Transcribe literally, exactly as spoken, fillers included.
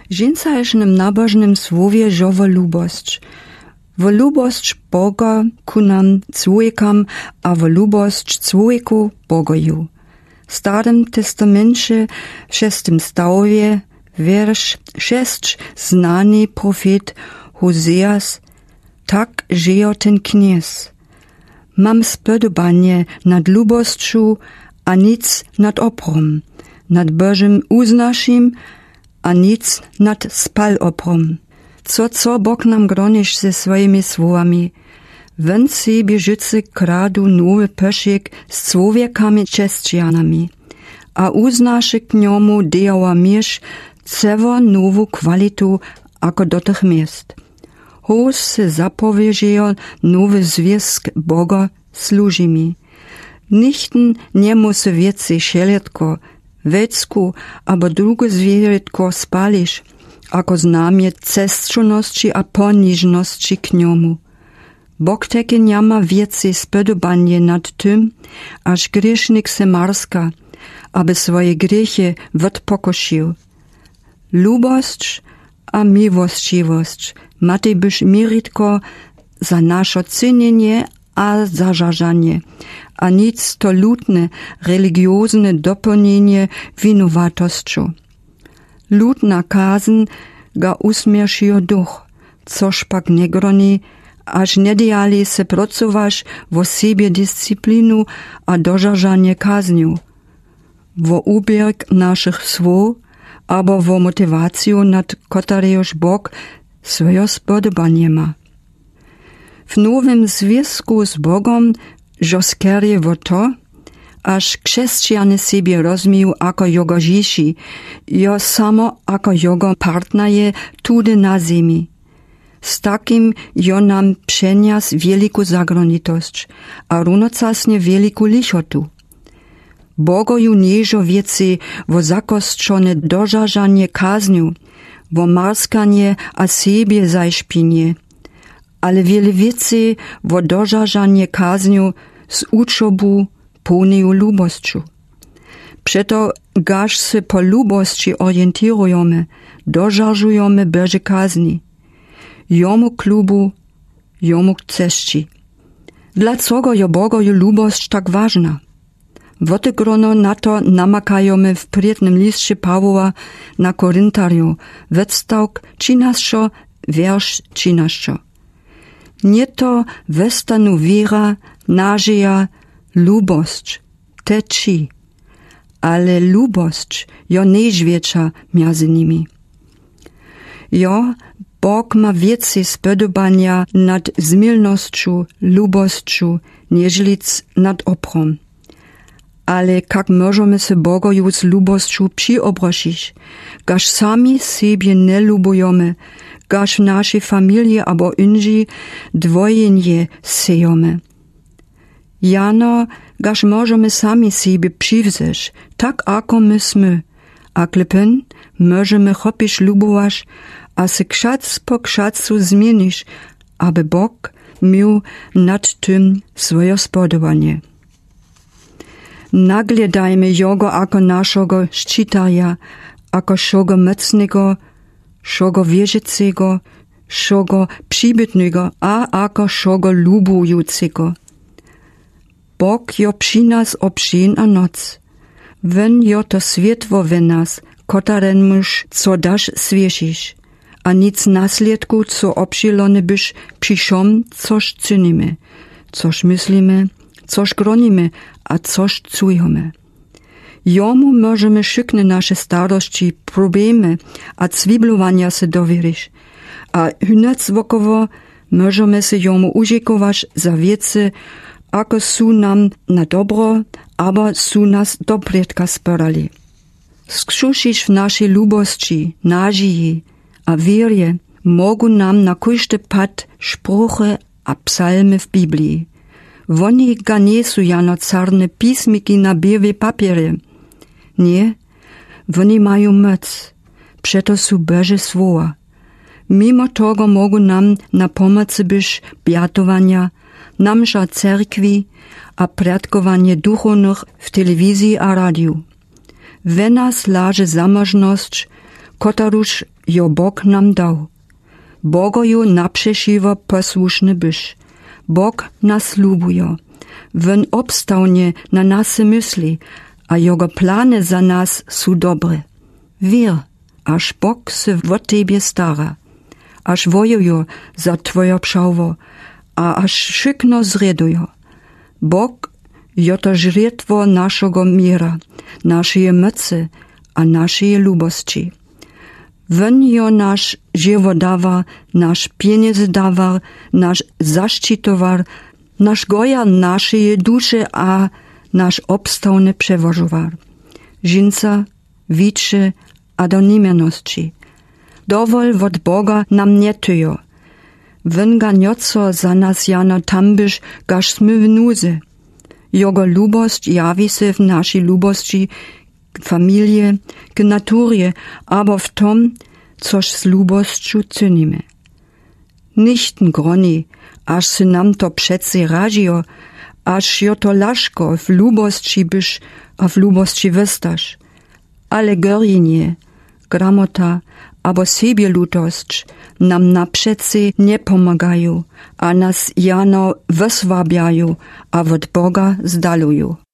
Žinca je v nabožnem słowie, že vo ľubosť. Vo ľubosť Boga ku nám człowiekam, a vo ľubosť człowieku Bogoju. W Starym Testamencie, w szestym stawie, wiersz sześć, znany profet Hozeas, tak żyje ten kniez. Mam spodobanie nad ľubosťu a nic nad oprom, nad Bożym uznašim a nic nad spaloprom. Co, co Bog nam groniš ze svojimi słowami. Wen sobie życy kradu nowy pöšiek z człowiekami chrześcijanami, a uznaše k njomu dejała miesz cevo nowu kwalitu ako do tych miest. Hoż se zapowiedział nowy związek Boga służymi. Nichten nie musi więcej szelitko, wecku, abo drugie zwierzitko spalisz, ako znamie cestčonosti a ponižnosti k njomu. Bog teke njama więcej spodobanie nad tym, aż grzesznik se marska, aby swoje grzechy odpokošił. Lubość a miłościwość matej byś miritko za nasze cenienie a zażażanie, a nic to lutne, religiozne dopełnienie winowatością. Lutna kazen ga usmierszył duch, coż pak nie groni, aż nie dejali se pracować wo siebie dyscyplinu a dożażanie kazniu, wo ubierg naszych słów, abo wo motywację, nad kotarejoż Bog swoje spodobanie ma. W nowym związku z Bogom żoskerje wo to, aż chrześcijany siebie rozumieją jako jego žiši, jo samo jako jego partnerje tudy na ziemi. Z takim jo nam przenias wielką zagronitość, a runocasnie wielką lichotu. Bogoju nieżo wieci wo zakostrzone dożażanie kazniu, wo marskanie a siebie zajszpinie, ale wiele wieci wo dożażanie kazniu z uczobu pełneju lubościu. Przeto gaż se po lubości orientujemy, dożażujemy Boże kazni. Jomu klubu, jomu ceszci. Dlaczego je Bogoju lubość tak ważna? Wote grono na to namakajemy w prietnym liście Pawła na Korintariu, wetstawk trzynaście, wiersz trzynaście. Nie to westanu wiera, nadzieja, lubość, teči, ale lubość jo nežvieča między nimi. Jo, Bog ma więcej spodobania nad zmielnością, lubością, nieżlic nad oprom. Ale jak możemy se Bogoju z lubością przyobrożyć, gaż sami siebie nie lubujemy, gaż w naszej familii abo inży dwojenje sejemy. Jano, gaż możemy sami siebie przywzeć, tak ako my sme, a klepen możemy chopić lubować, a se kszac po kszacu zmienisz, aby Bog miał nad tym swoje spodobanie. Nagledajmy Jego ako naszego szczytaja, ako šogo mocnego, šogo wierzycego, šogo przybytnego, a ako šogo lubującego. Bog jo przy nas obszyn a noc. Wen jo to światło we nas, kotaren mysz, co dasz świecisz, a nic nasljedku, co obszilony byś przyszom, coż czynimy, coż myślimy, coż gronimy, a coż czujemy. Jomu możemy szykne nasze starości, problemy, a cwiblowania se dowierzyć, a hynec wokowo możemy se jomu użiekować za wiece, ako su nam na dobro, abo su nas do predka sporali. Skrzuszysz w naszej lubości, nadziei a wierze, mogu nam na kujšte pad spruche a psalmy w Biblii. Woni ga nie su jano carne pismiki na białej papierze. Nie, woni mają moc, przeto su Boże słowa. Mimo tego mogu nam na pomocy być biatowania, namsza cerkwi a predkowanie duchownych w telewizji a radiu. We nas laże zamożność, kotaruż jo Bóg nam dał. Bogoju naprzeciwo posłuszny byś. Bóg nas lubuje. Wyn obstawnie na nas myśli, a jego plany za nas są dobre. Wier, aż Bóg se o tebie stara, aż wojuje za twoje pszałwo, a aż szykno zreduje. Bóg je to żretwo naszego mira, naszej mocy a naszej lubości. Wyn je nasz żywodawar, nasz pieniędzdawar, nasz zaszczytowar, nasz goja naszej duszy a nasz obstawny przewożowar. Żynca, wicze a do niemierności. Dowol od Boga nam nie tyjo. Wyn ga nioco za nas jano tam byś, gaż smy w nuzy. Jego lubość jawi się w naszej lubości k familie, k naturie, aber w tom, coż z lubością czynimy. Nichten groni, aż se nam to przece rażio, aż jo to laszko w lubości byś, a w lubości wystasz. Ale gorjenie, gramota, abo sebielutość nam na przece nie pomagają, a nas jano wysłabiają, a od Boga zdalują.